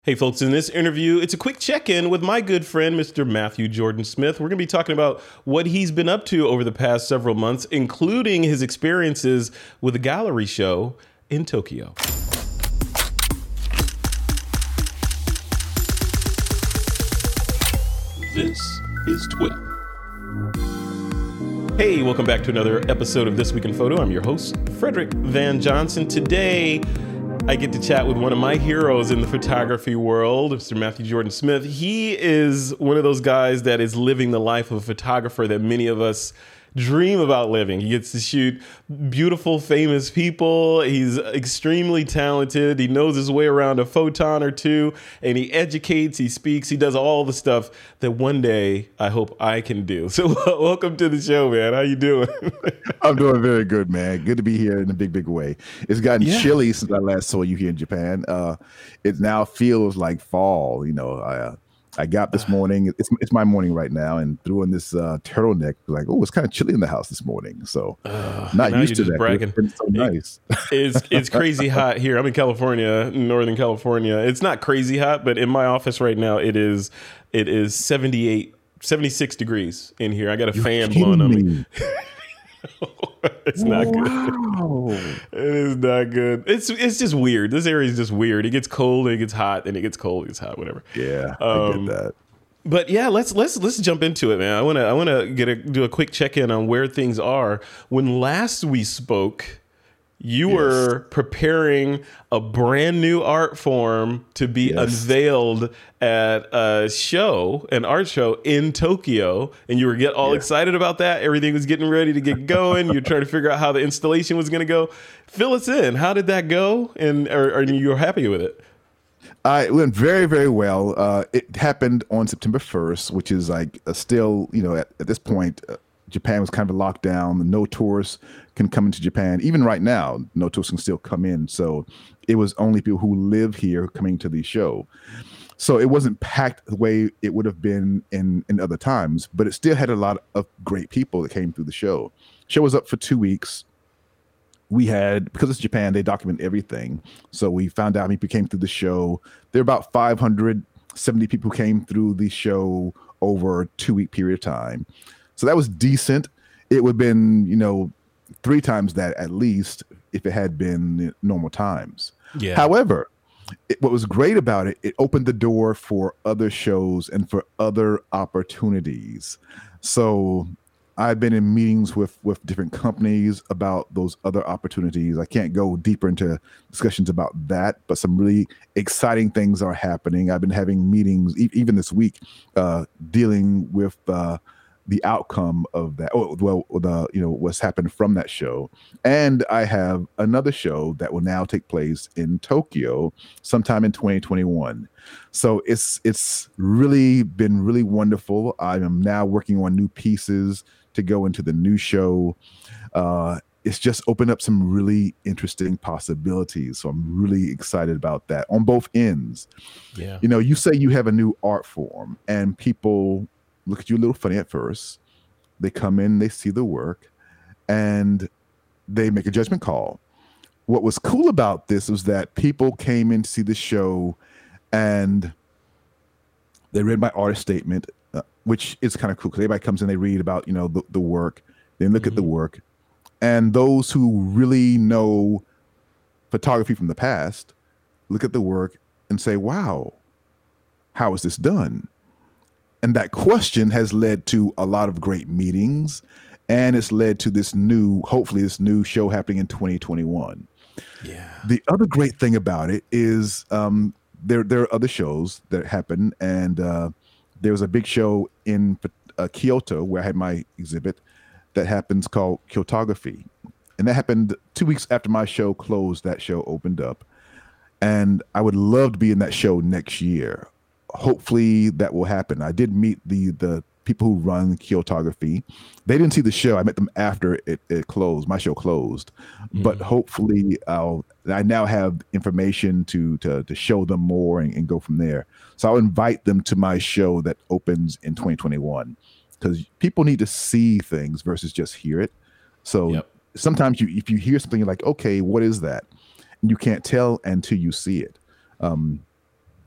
Hey folks, in this interview, it's a quick check-in with my good friend, Mr. Matthew Jordan Smith. We're going to be talking about what he's been up to over the past several months, including his experiences with a gallery show in Tokyo. This is TWIP. Hey, welcome back to another episode of This Week in Photo. I'm your host, Frederick Van Johnson. Today, I get to chat with one of my heroes in the photography world, Mr. Matthew Jordan Smith. He is one of those guys that is living the life of a photographer that many of us dream about living. He gets to shoot beautiful, famous people. He's extremely talented. He knows his way around a photon or two, and he educates, he speaks, he does all the stuff that one day I hope I can do. So welcome to the show, man. How you doing? I'm doing very good, man. Good to be here in a big way. It's gotten chilly since I last saw you here in Japan. It now feels like fall. You know, I got up this morning. It's my morning right now, and threw on this turtleneck. Like, oh, it's kind of chilly in the house this morning. So not used to that. Bragging. It's been so nice. It's crazy hot here. I'm in California, Northern California. It's not crazy hot, but in my office right now, it is 76 degrees in here. I got a fan blowing on me. It's not good. It is not good. It's just weird. This area is just weird. It gets cold and it gets hot, and it gets cold, it gets hot, whatever. Yeah, I get that. But yeah, let's jump into it, man. I wanna do a quick check in on where things are. When last we spoke, you were preparing a brand new art form to be unveiled at an art show in Tokyo, and you were all excited about that. Everything was getting ready to get going. You're trying to figure out how the installation was going to go. Fill us in. How did that go? And are you happy with it? It went very, very well. It happened on September 1st, which is like still, you know, at this point, Japan was kind of locked down. No tourists can come into Japan. Even right now, no tourists can still come in. So it was only people who live here coming to the show. So it wasn't packed the way it would have been in other times, but it still had a lot of great people that came through the show. Show was up for 2 weeks. We had, because it's Japan, they document everything. So we found out how many people came through the show. There were about 570 people who came through the show over a 2-week period of time. So that was decent. It would have been, 3 times that at least if it had been normal times. Yeah. However, what was great about it, it opened the door for other shows and for other opportunities. So I've been in meetings with different companies about those other opportunities. I can't go deeper into discussions about that, but some really exciting things are happening. I've been having meetings even this week dealing with the outcome of that. What's happened from that show. And I have another show that will now take place in Tokyo sometime in 2021. So it's really been really wonderful. I am now working on new pieces to go into the new show. It's just opened up some really interesting possibilities. So I'm really excited about that on both ends. Yeah. You say you have a new art form and people look at you a little funny at first. They come in, they see the work, and they make a judgment call. What was cool about this was that people came in to see the show and they read my artist statement, which is kind of cool because everybody comes in, they read about, the work, they look at the work. And those who really know photography from the past look at the work and say, wow, how is this done? And that question has led to a lot of great meetings, and it's led to hopefully this new show happening in 2021. Yeah. The other great thing about it is there are other shows that happen, and there was a big show in Kyoto where I had my exhibit that happens called Kyotography. And that happened 2 weeks after my show closed. That show opened up, and I would love to be in that show next year. Hopefully that will happen. I did meet the people who run Kyotography. They didn't see the show. I met them after it closed. My show closed, but hopefully I now have information to show them more and go from there. So I'll invite them to my show that opens in 2021 because people need to see things versus just hear it. So sometimes if you hear something, you're like, okay, what is that? And you can't tell until you see it.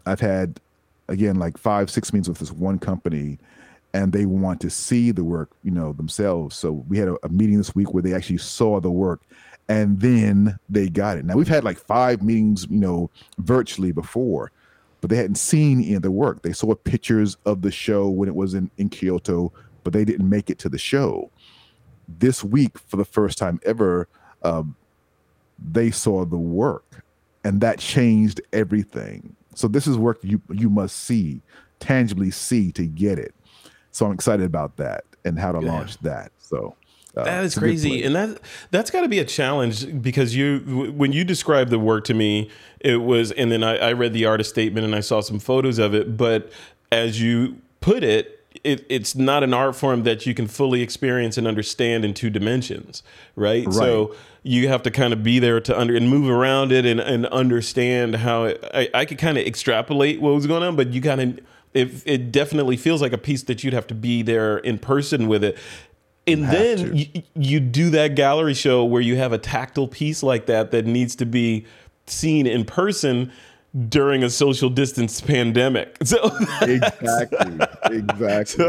I've had, again, like 5, 6 meetings with this one company, and they want to see the work, themselves. So we had a meeting this week where they actually saw the work, and then they got it. Now we've had like 5 meetings, virtually before, but they hadn't seen any of the work. They saw pictures of the show when it was in Kyoto, but they didn't make it to the show. This week, for the first time ever, they saw the work, and that changed everything. So this is work you must see, tangibly see to get it. So I'm excited about that and how to launch that. So that is crazy, and that's got to be a challenge, because when you described the work to me, it was, and then I read the artist statement and I saw some photos of it. But as you put it, it's not an art form that you can fully experience and understand in 2 dimensions, right? So you have to kind of be there to and move around it and understand how I could kind of extrapolate what was going on, but you kind of, it definitely feels like a piece that you'd have to be there in person with it. And then you do that gallery show where you have a tactile piece like that needs to be seen in person during a social distance pandemic. So exactly.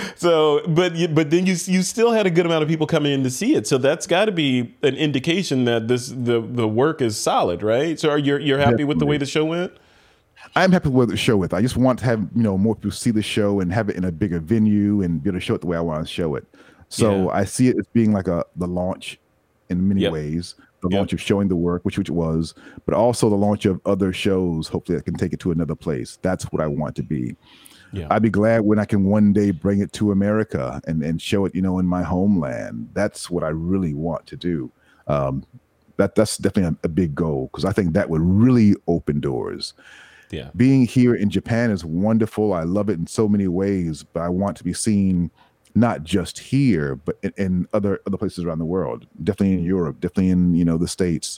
But then you still had a good amount of people coming in to see it. So that's got to be an indication that the work is solid, right? So you're happy with the way the show went? I'm happy with the show with. I just want to have more people see the show and have it in a bigger venue and be able to show it the way I want to show it. So I see it as being like the launch in many ways, the launch of showing the work, which it was, but also the launch of other shows, hopefully that can take it to another place. That's what I want to be. Yeah. I'd be glad when I can one day bring it to America and show it, in my homeland. That's what I really want to do. That's definitely a big goal, because I think that would really open doors. Yeah. Being here in Japan is wonderful. I love it in so many ways, but I want to be seen not just here, but in other places around the world, definitely in Europe, definitely in, the States.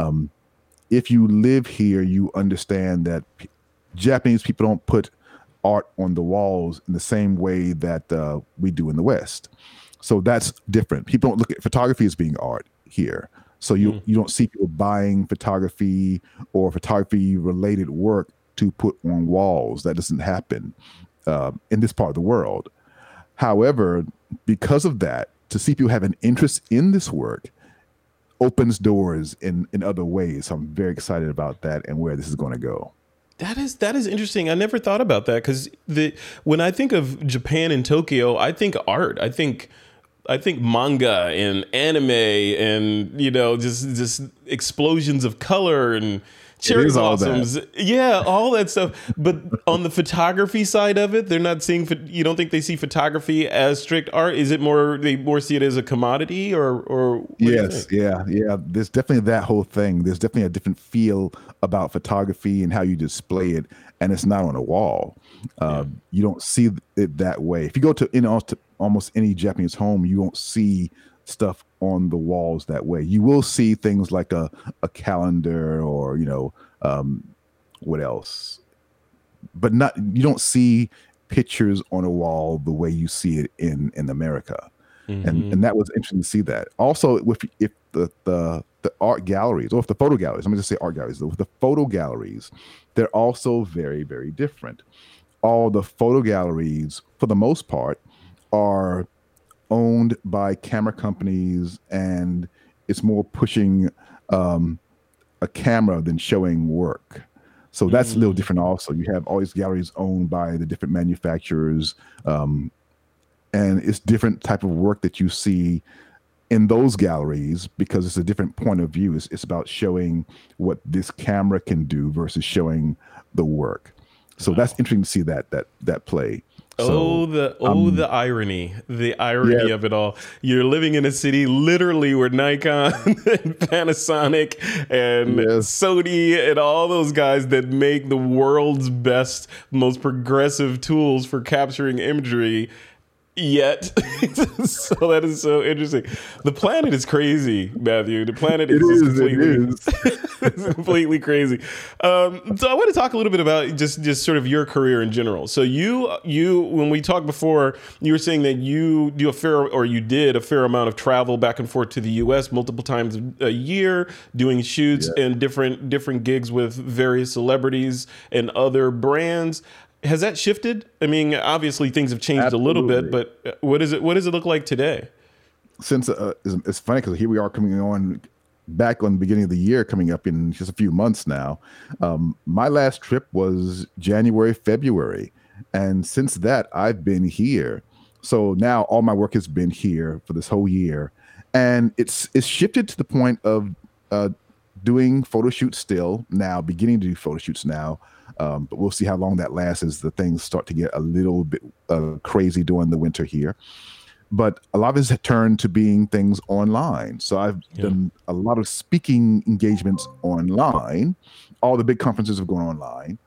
If you live here, you understand that Japanese people don't put art on the walls in the same way that we do in the West. So that's different. People don't look at photography as being art here. So you don't see people buying photography or photography related work to put on walls. That doesn't happen in this part of the world. However, because of that, to see people have an interest in this work opens doors in other ways. So I'm very excited about that and where this is going to go. That is interesting. I never thought about that, because when I think of Japan and Tokyo, I think art. I think manga and anime and just explosions of color and cherry blossoms. All that stuff. But on the photography side of it, they're not seeing. You don't think they see photography as strict art? Is it they more see it as a commodity, or yes, yeah. There's definitely that whole thing. There's definitely a different feel about photography and how you display it, and it's not on a wall. You don't see it that way. If you go to almost any Japanese home, you won't see stuff on the walls that way. You will see things like a calendar or what else, but you don't see pictures on a wall the way you see it in America. And that was interesting to see that. Also, if the art galleries, or if the photo galleries, let me just say art galleries, with the photo galleries, they're also very, very different. All the photo galleries, for the most part, are owned by camera companies, and it's more pushing a camera than showing work. So that's a little different also. You have all these galleries owned by the different manufacturers, and it's different type of work that you see in those galleries, because it's a different point of view. It's about showing what this camera can do versus showing the work. So that's interesting to see that play. So, the irony of it all. You're living in a city literally where Nikon and Panasonic and Sony and all those guys that make the world's best, most progressive tools for capturing imagery, yet. So that is so interesting. The planet is crazy, Matthew. The planet is just completely, it's completely crazy. So I want to talk a little bit about just sort of your career in general. So you when we talked before, you were saying that you do you did a fair amount of travel back and forth to the U.S. multiple times a year, doing shoots and different gigs with various celebrities and other brands. Has that shifted? I mean, obviously things have changed a little bit, but what does it look like today? Since it's funny because here we are coming on back on the beginning of the year, coming up in just a few months now. My last trip was January, February. And since that, I've been here. So now all my work has been here for this whole year. And it's shifted to the point of doing photo shoots still now, beginning to do photo shoots now. But we'll see how long that lasts as the things start to get a little bit crazy during the winter here. But a lot of it has turned to being things online. So I've done a lot of speaking engagements online. All the big conferences have gone online.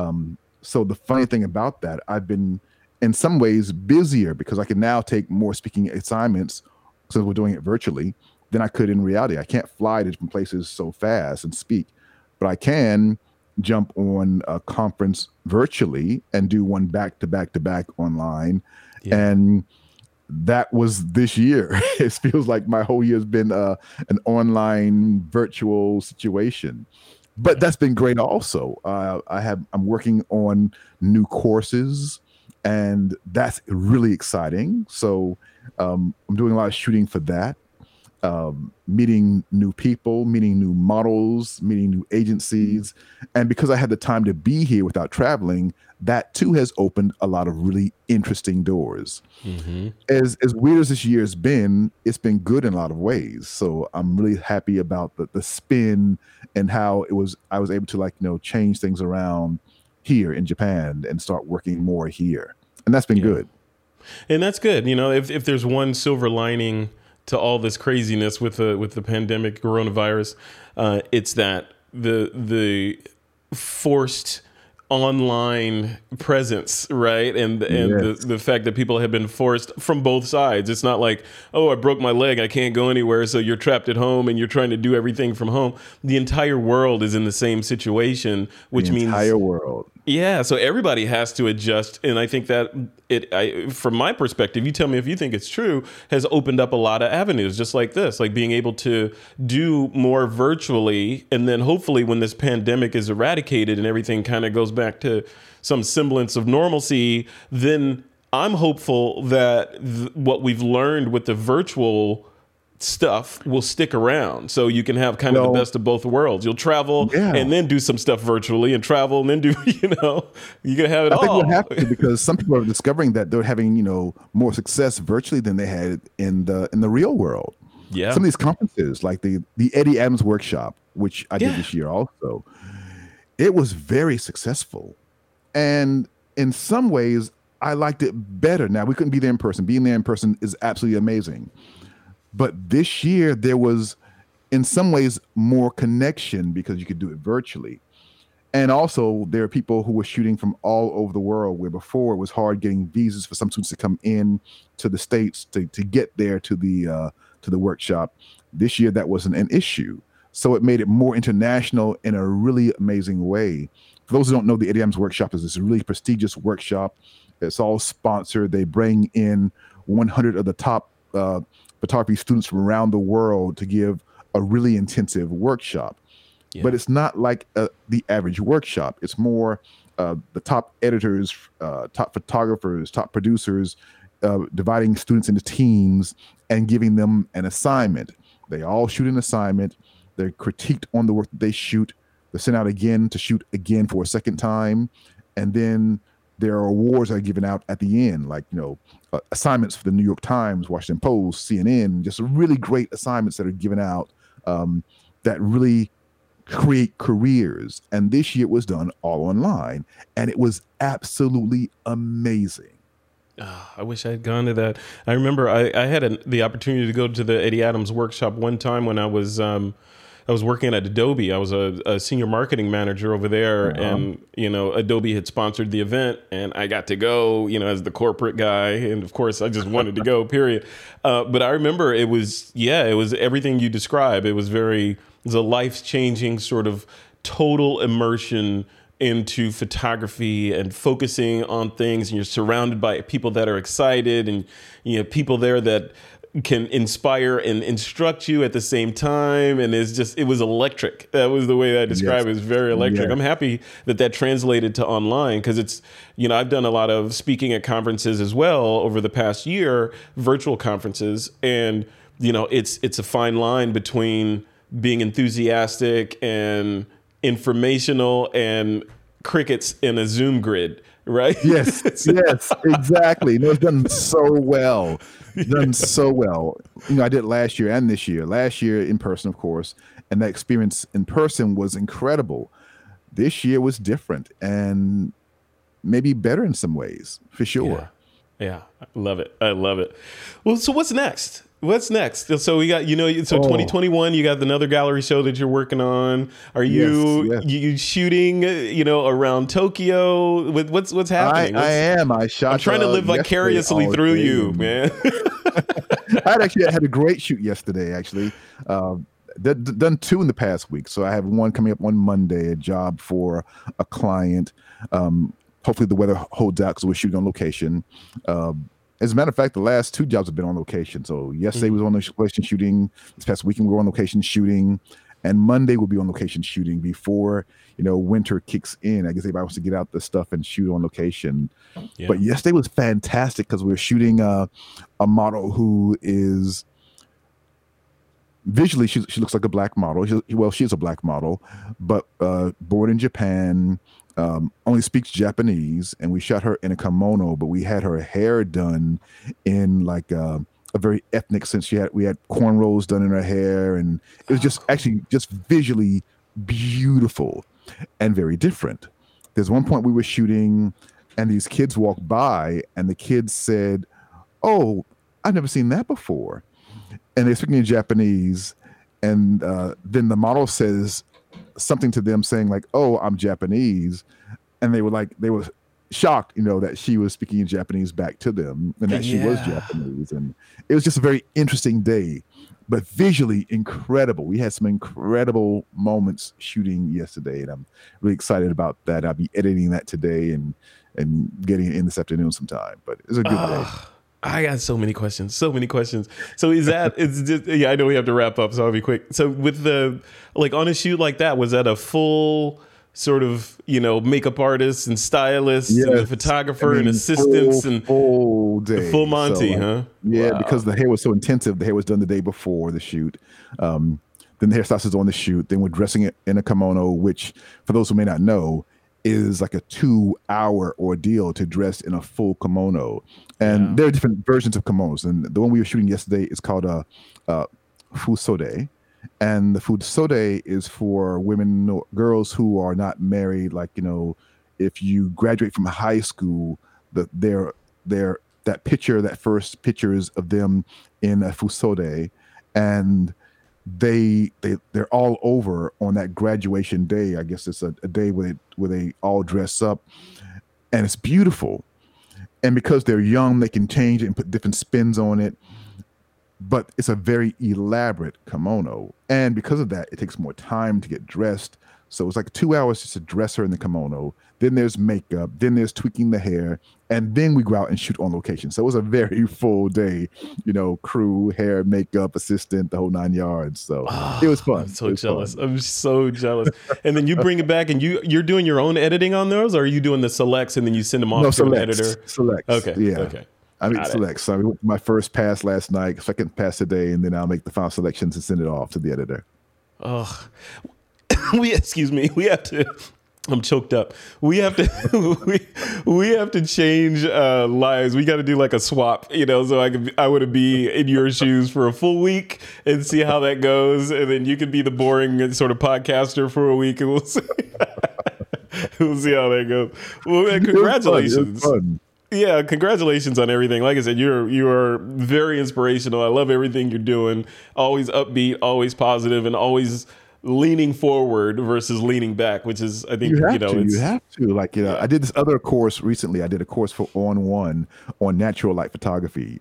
So the funny thing about that, I've been in some ways busier because I can now take more speaking assignments since we're doing it virtually than I could in reality. I can't fly to different places so fast and speak, but I can jump on a conference virtually and do one back to back online. And that was this year. It feels like my whole year has been an online virtual situation, but that's been great also. I'm working on new courses and that's really exciting. So I'm doing a lot of shooting for that. Meeting new people, meeting new models, meeting new agencies. And because I had the time to be here without traveling, that too has opened a lot of really interesting doors. Mm-hmm. As weird as this year has been, it's been good in a lot of ways. So I'm really happy about the spin and how I was able to change things around here in Japan and start working more here. And that's been good. And that's good. If there's one silver lining to all this craziness with the pandemic, coronavirus, it's that the forced online presence, right? And the fact that people have been forced from both sides. It's not like, oh, I broke my leg, I can't go anywhere, so you're trapped at home and you're trying to do everything from home. The entire world is in the same situation, which means the entire world. Yeah, so everybody has to adjust, and I think that from my perspective, you tell me if you think it's true, has opened up a lot of avenues, just like this, like being able to do more virtually, and then hopefully when this pandemic is eradicated and everything kind of goes back to some semblance of normalcy, then I'm hopeful that what we've learned with the virtual stuff will stick around, so you can have kind of the best of both worlds. You'll travel and then do some stuff virtually, and travel and then do you can have it all. I think we'll have to, because some people are discovering that they're having more success virtually than they had in the real world. Yeah, some of these conferences, like the Eddie Adams workshop, which I did this year also, it was very successful, and in some ways I liked it better. Now, we couldn't be there in person. Being there in person is absolutely amazing. But this year, there was, in some ways, more connection because you could do it virtually. And also, there are people who were shooting from all over the world, where before it was hard getting visas for some students to come in to the States to get there to the workshop. This year, that wasn't an issue. So it made it more international in a really amazing way. For those who don't know, the Eddie Adams Workshop is this really prestigious workshop. It's all sponsored. They bring in 100 of the top photography students from around the world to give a really intensive workshop. But it's not like the average workshop. It's more the top editors, top photographers, top producers, dividing students into teams and giving them an assignment. They all shoot an assignment. They're critiqued on the work that they shoot. They're sent out again to shoot again for a second time. And then there are awards that are given out at the end, like, assignments for the New York Times, Washington Post, CNN, just really great assignments that are given out that really create careers. And this year it was done all online, and it was absolutely amazing. Oh, I wish I had gone to that. I remember I had the opportunity to go to the Eddie Adams workshop one time when I was I was working at Adobe. I was a senior marketing manager over there, and Adobe had sponsored the event, and I got to go, as the corporate guy, and of course I just wanted to go. Period. But I remember it was everything you describe. It was a life-changing sort of total immersion into photography and focusing on things, and you're surrounded by people that are excited, and people there that can inspire and instruct you at the same time. And it was electric. That was the way that I described it. It was very electric. Yeah. I'm happy that translated to online, because it's, I've done a lot of speaking at conferences as well over the past year, virtual conferences. And, it's a fine line between being enthusiastic and informational and crickets in a Zoom grid, right? Yes, exactly. It's done so well. Done so well. I did last year and this year. Last year in person, of course, and that experience in person was incredible. This year was different and maybe better in some ways, for sure. Yeah. I love it. Well, so what's next? So we got, 2021, you got another gallery show that you're working on. Are you shooting, around Tokyo? What's happening? I am. I'm trying to live vicariously through you, man. I had a great shoot yesterday, actually. Done 2 in the past week. So I have one coming up on Monday, a job for a client. Hopefully the weather holds out because we're shooting on location. As a matter of fact, the last 2 jobs have been on location. So yesterday was on location shooting. This past weekend we were on location shooting, and Monday we'll be on location shooting before winter kicks in. I guess everybody wants to get out the stuff and shoot on location. Yeah. But yesterday was fantastic because we were shooting a model who is visually she looks like a black model. She's a black model, but born in Japan. Only speaks Japanese, and we shot her in a kimono, but we had her hair done in like a very ethnic sense. We had cornrows done in her hair, and it was just visually beautiful and very different. There's one point we were shooting, and these kids walked by, and the kids said, "Oh, I've never seen that before," and they're speaking in Japanese, and then the model says something to them saying like, "Oh, I'm Japanese," and they were shocked, that she was speaking in Japanese back to them, and that she was Japanese. And it was just a very interesting day, but visually incredible. We had some incredible moments shooting yesterday, and I'm really excited about that. I'll be editing that today and getting it in this afternoon sometime. But it's a good day. I got so many questions. So is that, it's just, I know we have to wrap up, so I'll be quick. So with on a shoot like that, was that a full sort of, makeup artist and stylist and a photographer and assistants and full day, full Monty, huh? Yeah, wow. Because the hair was so intensive. The hair was done the day before the shoot. Then the hairstylist is on the shoot. Then we're dressing it in a kimono, which for those who may not know, is like a 2-hour ordeal to dress in a full kimono. And there are different versions of kimonos. And the one we were shooting yesterday is called a fusode. And the fusode is for women, girls who are not married. Like, if you graduate from high school, that first pictures of them in a fusode, and they're all over on that graduation day. I guess it's a day where they all dress up, and it's beautiful. And because they're young, they can change it and put different spins on it. But it's a very elaborate kimono, and because of that, it takes more time to get dressed. So it's like 2 hours just to dress her in the kimono. Then there's makeup. Then there's tweaking the hair, and then we go out and shoot on location. So it was a very full day, crew, hair, makeup, assistant, the whole 9 yards. So it was fun. I'm so jealous. I'm so jealous. And then you bring it back, and you're doing your own editing on those, or are you doing the selects and then you send them off to an editor? Selects. Okay. Yeah. Okay. I mean, selects. So I went to my first pass last night, second pass today, and then I'll make the final selections and send it off to the editor. Oh, excuse me. We have to. I'm choked up. We have to. we have to change lives. We got to do like a swap, so I would be in your shoes for a full week and see how that goes, and then you could be the boring sort of podcaster for a week, and we'll see. We'll see how that goes. Well, man, congratulations. It was fun. Yeah, congratulations on everything. Like I said, you are very inspirational. I love everything you're doing. Always upbeat, always positive, and always leaning forward versus leaning back, which is, I think, You you have to. You have to. Like, yeah. I did this other course recently. I did a course for On One on natural light photography.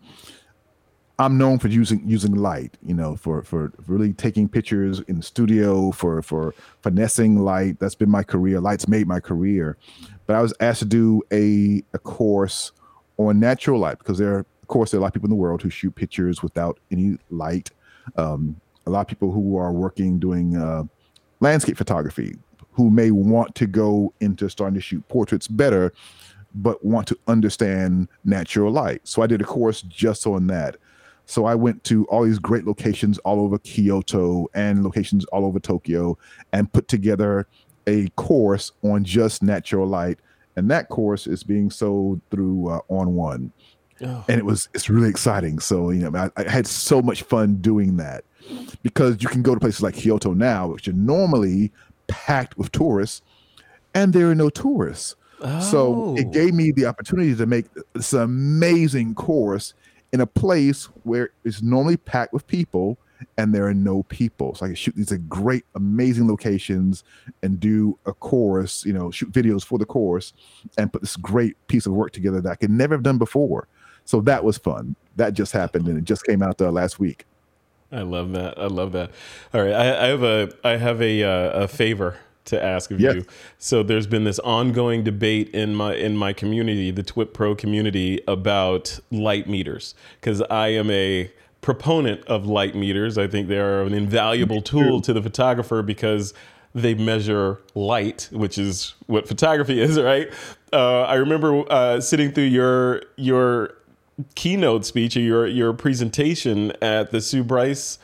I'm known for using light, for really taking pictures in the studio, for finessing light. That's been my career. Light's made my career. But I was asked to do a course on natural light because of course, there are a lot of people in the world who shoot pictures without any light. A lot of people who are working doing landscape photography who may want to go into starting to shoot portraits better, but want to understand natural light. So I did a course just on that. So I went to all these great locations all over Kyoto and locations all over Tokyo and put together a course on just natural light. And that course is being sold through On One. Oh. And it's really exciting. So, I had so much fun doing that because you can go to places like Kyoto now, which are normally packed with tourists, and there are no tourists. Oh. So it gave me the opportunity to make this amazing course in a place where it's normally packed with people and there are no people. So I can shoot these great, amazing locations and do a course, shoot videos for the course and put this great piece of work together that I could never have done before. So that was fun. That just happened and it just came out last week. I love that. All right. I have a favor to ask of you. So there's been this ongoing debate in my community, the TWIP Pro community, about light meters, because I am a proponent of light meters. I think they are an invaluable tool to the photographer because they measure light, which is what photography is, right? I remember sitting through your keynote speech or your presentation at the Sue Bryce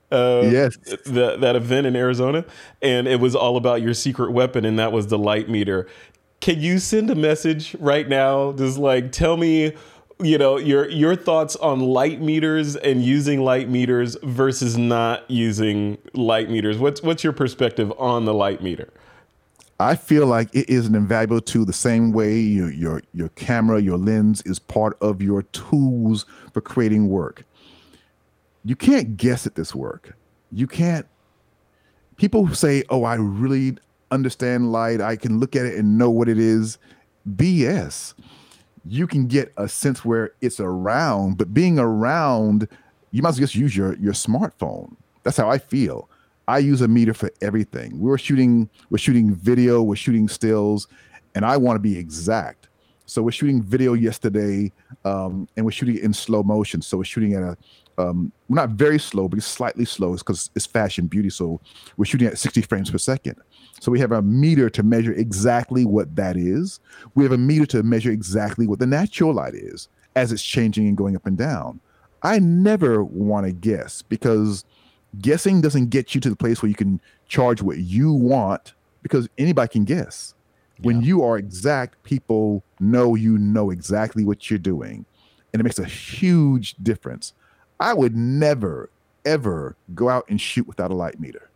that event in Arizona, and it was all about your secret weapon, and that was the light meter. Can you send a message right now? Just tell me, your thoughts on light meters and using light meters versus not using light meters. What's your perspective on the light meter? I feel like it is an invaluable tool the same way your camera, your lens is part of your tools for creating work. You can't guess at this work. You can't. People who say, oh, I really understand light, I can look at it and know what it is. BS. You can get a sense where it's around, but being around, you might as well just use your smartphone. That's how I feel. I use a meter for everything. We're shooting video, we're shooting stills, and I want to be exact. So we're shooting video yesterday, and we're shooting it in slow motion. So we're shooting at we're not very slow, but it's slightly slow. It's because it's fashion beauty. So we're shooting at 60 frames per second. So we have a meter to measure exactly what that is. We have a meter to measure exactly what the natural light is as it's changing and going up and down. I never want to guess because guessing doesn't get you to the place where you can charge what you want because anybody can guess. When you are exact, people know you know exactly what you're doing. And it makes a huge difference. I would never, ever go out and shoot without a light meter.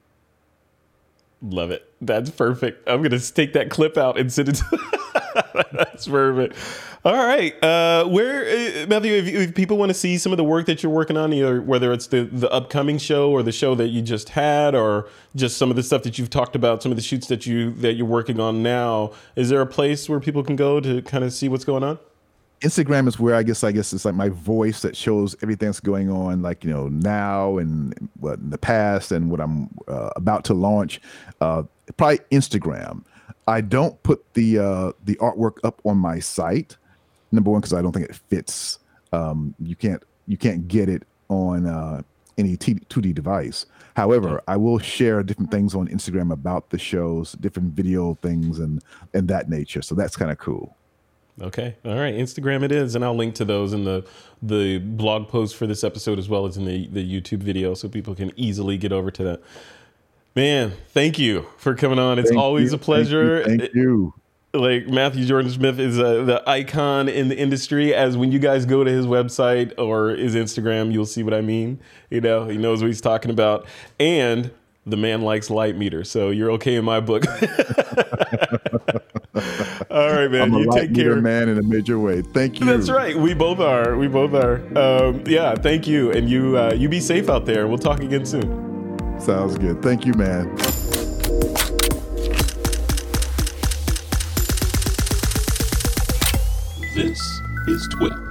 Love it. That's perfect. I'm going to take that clip out and send it to That's perfect. All right. Matthew, if people want to see some of the work that you're working on, either whether it's the upcoming show or the show that you just had, or just some of the stuff that you've talked about, some of the shoots that you're working on now, is there a place where people can go to kind of see what's going on? Instagram is where I guess it's like my voice that shows everything that's going on, now and what in the past and what I'm about to launch. Probably Instagram. I don't put the artwork up on my site. Number one, because I don't think it fits. You can't get it on any 2D device. However, I will share different things on Instagram about the shows, different video things and that nature. So that's kind of cool. Okay. All right. Instagram it is. And I'll link to those in the blog post for this episode, as well as in the YouTube video, so people can easily get over to that. Man, thank you for coming on. It's always a pleasure. Thank you. Like, Matthew Jordan Smith is the icon in the industry, as when you guys go to his website or his Instagram, you'll see what I mean. He knows what he's talking about. And the man likes light meters, so you're okay in my book. All right, man. I'm a you light take meter care. Man in a major way. Thank you. That's right. We both are. Yeah, thank you. And you be safe out there. We'll talk again soon. Sounds good. Thank you, man. This is TWIP.